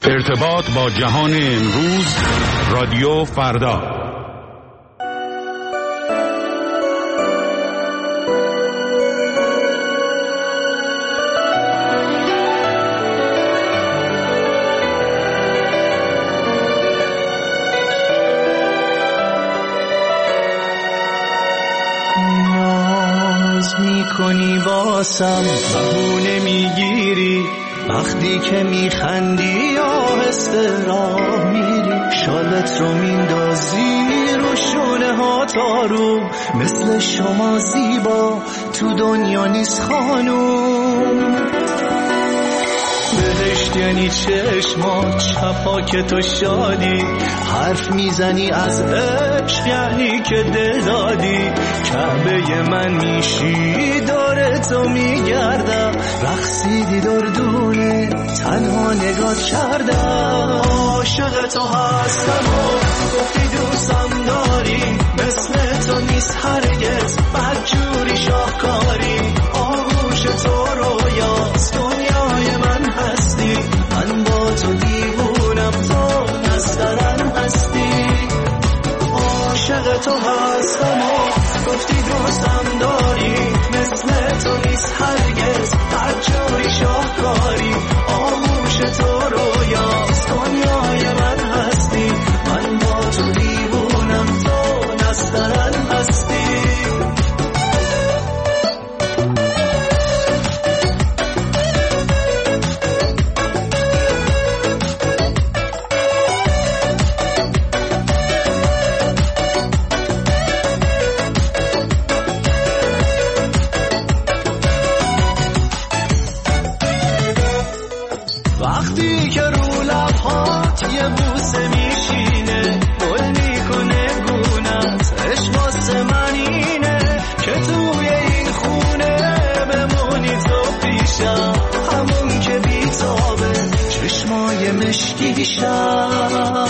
ارتباط با جهان امروز، رادیو فردا. ناز میکنی واسم، بهونه میگیری وقتی که میخندی، آهسته راه میری، شالت رو میندازی رو شونه ها تارو، مثل شما زیبا تو دنیا نیست خانوم. بهشت یعنی چشمات، چپاک تو شادی، حرف میزنی از عشق یعنی که دل دادی، کعبه من میشی داره تو میگردم، رقصیدی دردونه تنها نگات کردم، عاشق تو هستم و گفتی دوستم داری، مثل تو نیست هرگز بدجوری شاهکاری، آغوش تو رویاست دنیای من هستی، من با تو دیوونم تو نسترن هستی، عاشق تو هستم و گفتی دوستم داری، مثل تو نیست هرگز بدجوری شاهکاری، آغوش تو رویاست دنیای من هستی، من با تو دیوونم تو نسترن هستی. وقتی که رو لبهات یه بوسه میشینه، گل میکنه گونت، عشق واسه من اینه که توی این خونه بمونی تو پیشم، همون که بیتابه چشمای مشکیشم.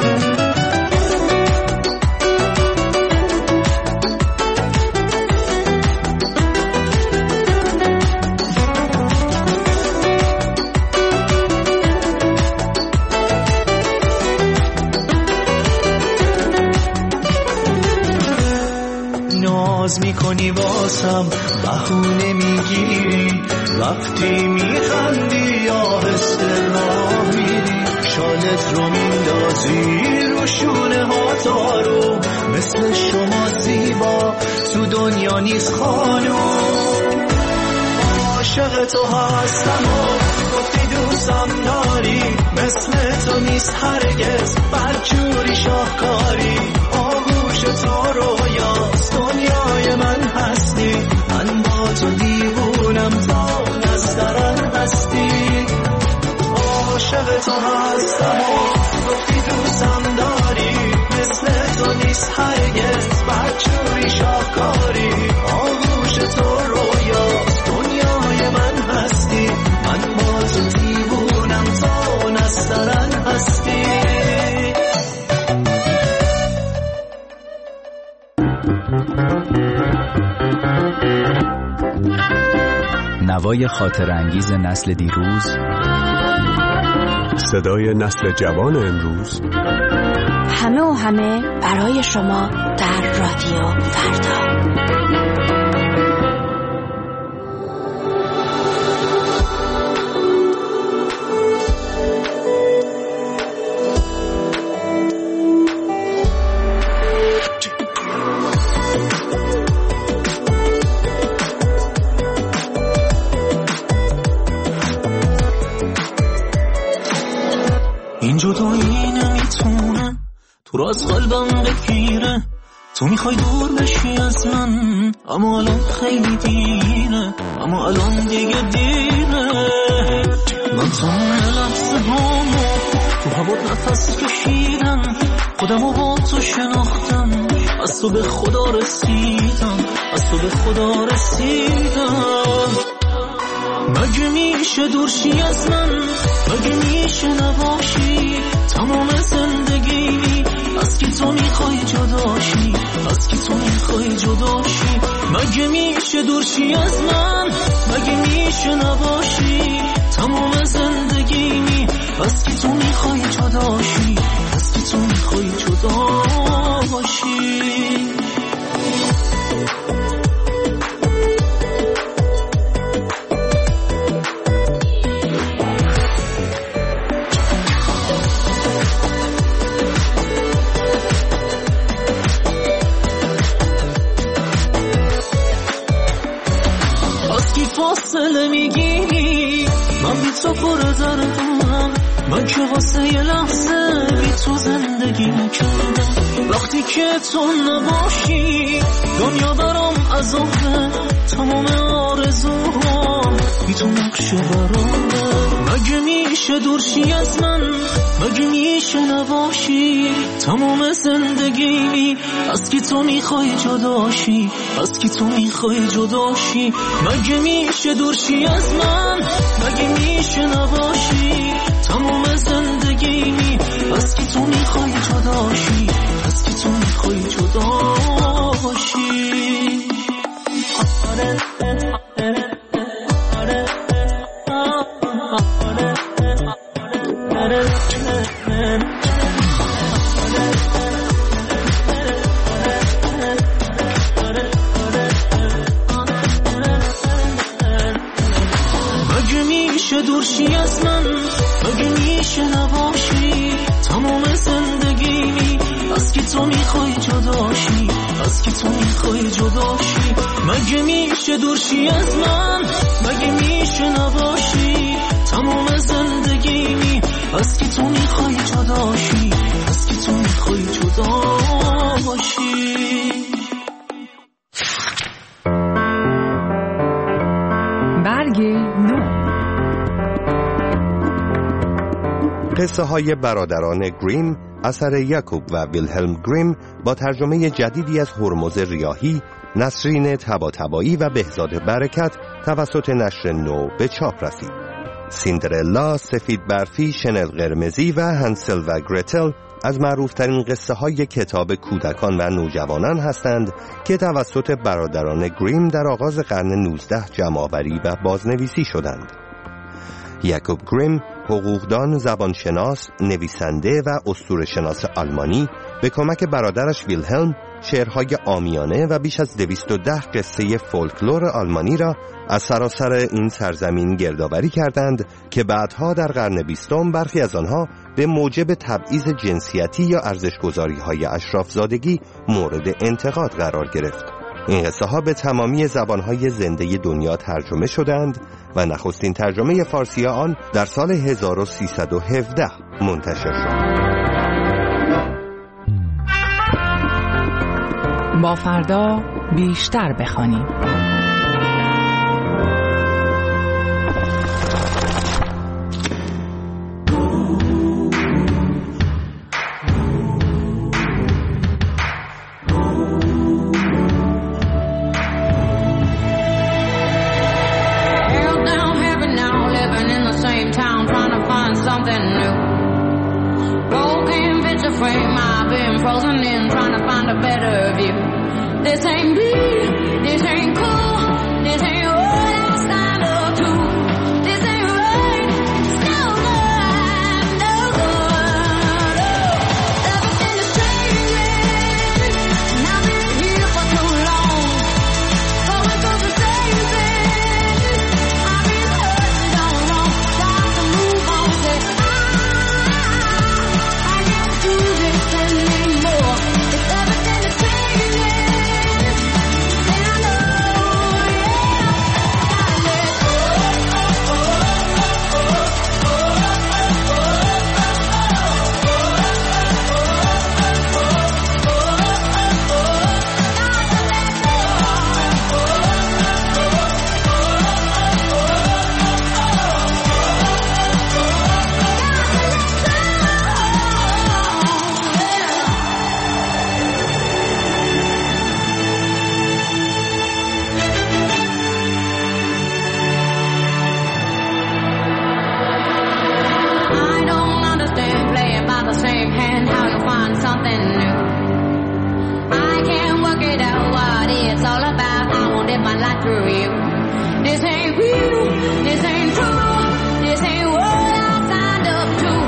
ناز میکنی واسم، بهونه میگیری وقتی میخندی، آهسته راه میری، شالت رو میندازی رو شونه ها تارو، مثل شما زیبا تو دنیا نیست خانوم، عاشق تو هستم و گفتی دوستم داری، مثل تو نیست هرگز بدجوری شاهکاری، آغوش تو رویاست دنیای من هستی، من با تو دیوونم تا نسترن هستی، عاشق تو هستم و گفتی دوستم داری، مثل تو نیست هرگز بدجوری شاهکاری، آغوش تو رویاست دنیای من هستی، من با تو دیوونم تا نسترن هستی. نوای خاطر انگیز نسل دیروز، صدای نسل جوان امروز، همه و همه برای شما در رادیو فردا. این جدایی نمیتونه تو را از قلبم بگیره، تو میخوای دور بشی از من، اما الان خیلی دیره، اما الان دیگه دیره، من تمام لحظه هامو تو هوات نفس کشیدم، خودمو با تو شناختم، از تو به خدا رسیدم، از تو به خدا رسیدم. مگه میشه دورشی از من، مگه میشه نباشی تمام زندگی، از کی تو میخوای جداشی، از کی تو میخوای جداشی، مگه میشه دورشی از من، مگه میشه نباشی تمام زندگی، بس که تو میخوای جداشی، بس که تو میخوای جداشی. فاصله میگیری من بی تو پر دردم، من که واسه یه لحظه بی تو زندگی نکردم. وقتی که تو نباشی دنیا برام عذابه، تمام آرزوها بی تو نقشه برامه. مگه میشه دورشی از من، مگه میشه نباشی تمام زندگی، از کی تو میخوای جداشی، از کی تو میخوای جداشی. مگه میشه دورشی از من، مگه میشه نباشی تمام زندگی، از کی تو میخوای جداشی، از کی تو میخوای جداشی. مگه میشه دورشی از من، مگه میشه نباشی تمام زندگی، از کی تو میخوای جداشی، از کی تو میخوای جداشی. مگه میشه دورشی از من، مگه میشه نباشی تمام زندگی، از کی تو میخوای جداشی، از کی تو میخوای جداشی. برگ نو. قصه های برادران گریم اثر یعقوب و ویلهلم گریم با ترجمه جدیدی از هرمز ریاحی، نسرین طباطبایی و بهزاد برکت توسط نشر نو به چاپ رسید. سیندرلا، سفید برفی، شنل قرمزی و هنسل و گرتل از معروفترین قصه های کتاب کودکان و نوجوانان هستند که توسط برادران گریم در آغاز قرن 19 جمع‌آوری و بازنویسی شدند. یعقوب گریم، حقوقدان، زبانشناس، نویسنده و اسطوره‌شناس آلمانی، به کمک برادرش ویلهلم شعرهای عامیانه و بیش از 210 قصه فولکلور آلمانی را از سراسر این سرزمین گردآوری کردند که بعدها در قرن 20 برخی از آنها به موجب تبعیض جنسیتی یا ارزش‌گذاری‌های اشراف‌زادگی مورد انتقاد قرار گرفت. این قصه ها به تمامی زبانهای زنده دنیا ترجمه شدند و نخستین ترجمه فارسی آن در سال 1317 منتشر شد. با فردا بیشتر بخوانیم. This ain't me, this ain't cool, this ain't what I signed up to. This ain't right, it's no good, no good. Everything is changing, and I've been here for too long. Going through the same thing, I've been hurting so long. Time to move on, say I can't do this anymore. If everything is changing. This ain't real, this ain't true, this ain't what I signed up to.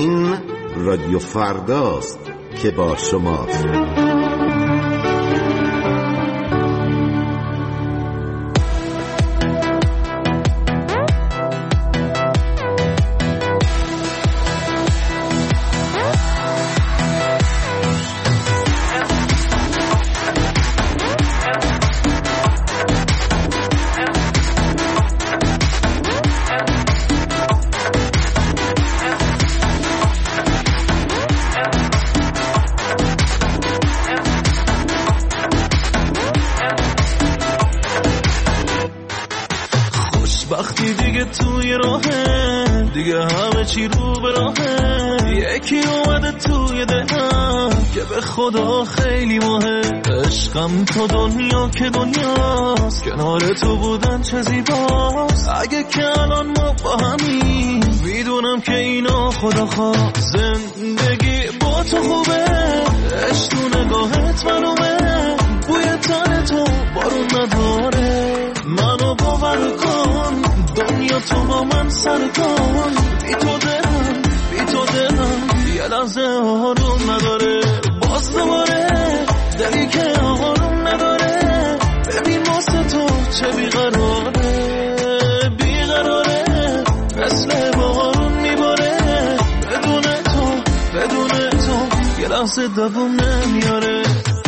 این رادیو فرداست که با شماست. وقتی دیگه توی راهه، دیگه همه چی رو به راهه. یکی اومده توی دلم که به خدا خیلی مهم. عشقم تو دنیا که دنیاست، کنار تو بودن چه زیباست. اگه که الان ما با همین، میدونم که اینا خدا خواست. زندگی با تو خوبه، عشق تو نگاهت معلومه. بوی تن تو بارون نداره، منو باور کن، دنیا تو با من سر کن. بی تو دلم یه لحظه آروم نداره. باز دوباره دلی که آروم نداره. ببین واسه تو چه بیقراره، مثل بارون میباره. بدون تو یه لحظه دووم نمیاره.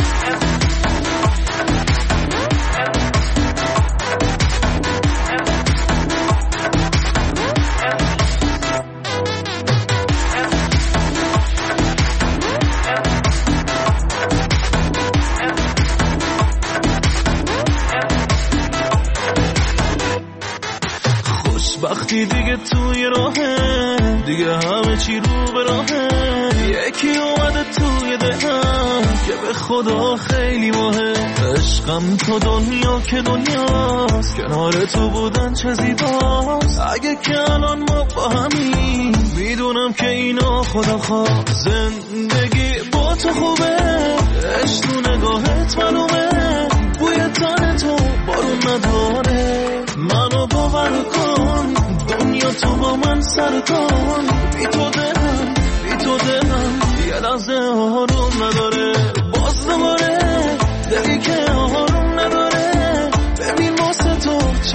وقتی دیگه توی راهه، دیگه همه چی رو به راهه. یکی اومده توی دلم که به خدا خیلی مهم. عشقم تو دنیا که دنیاست، کنار تو بودن چه زیباست. اگه که الان ما با همین، میدونم که اینا خدا خواست. زندگی با تو خوبه، عشق تو نگاهت معلومه. بوی تن تو بارون نداره، منو باور کن، دنیا تو با من سر کن. بی تو دلم یه لحظه آروم نداره. باز دوباره دلی که آروم نداره. ببین واسه تو چه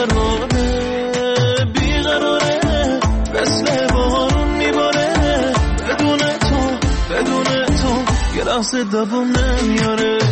بیقراره، مثل بارون میباره. بدون تو یه لحظه دووم نمیاره.